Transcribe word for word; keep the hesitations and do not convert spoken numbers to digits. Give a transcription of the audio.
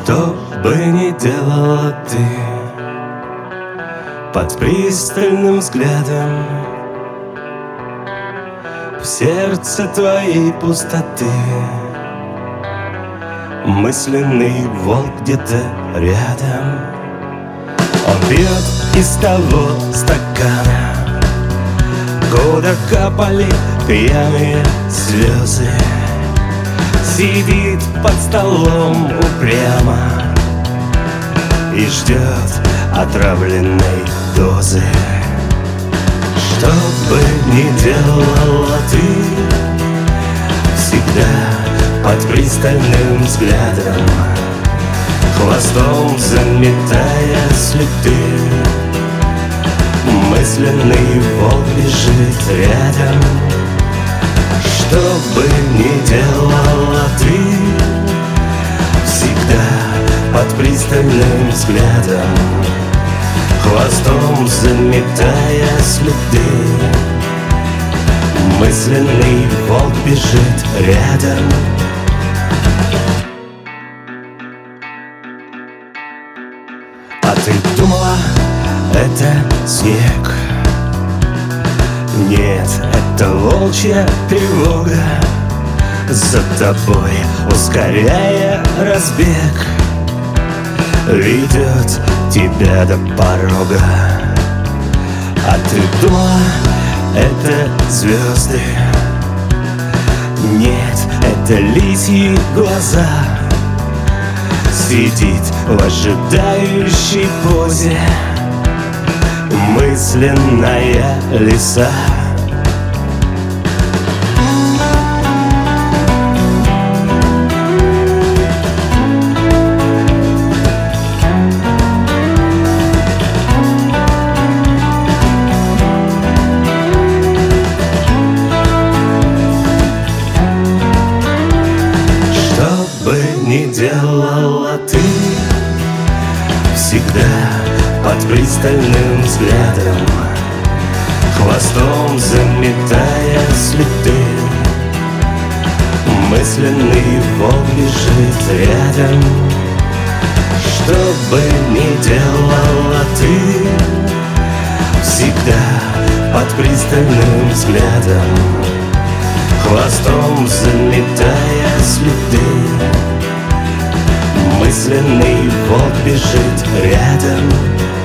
Что бы ни делала ты под пристальным взглядом, в сердце твоей пустоты мысленный волк где-то рядом. Он пьет из того стакана, куда капали пьяные слезы. Сидит под столом упрямо и ждет отравленной дозы. Что бы ни делала ты, всегда под пристальным взглядом, хвостом заметая следы. Мысленный волк лежит рядом. Что бы ни делала ты, всегда под пристальным взглядом, хвостом заметая следы. Мысленный волк бежит рядом. А ты думала, это снег? Нет, это волчья тревога за тобой, ускоряя разбег, ведет тебя до порога. А ты думала, это звезды? Нет, это лисьи глаза. Сидит в ожидающей позе мысленная лиса. Что бы ни делала ты, всегда под пристальным взглядом, хвостом заметая следы. Мысленный волк лежит рядом. Что бы ни делала ты, всегда под пристальным взглядом, хвостом заметая следы. Мысленный волк бежит рядом.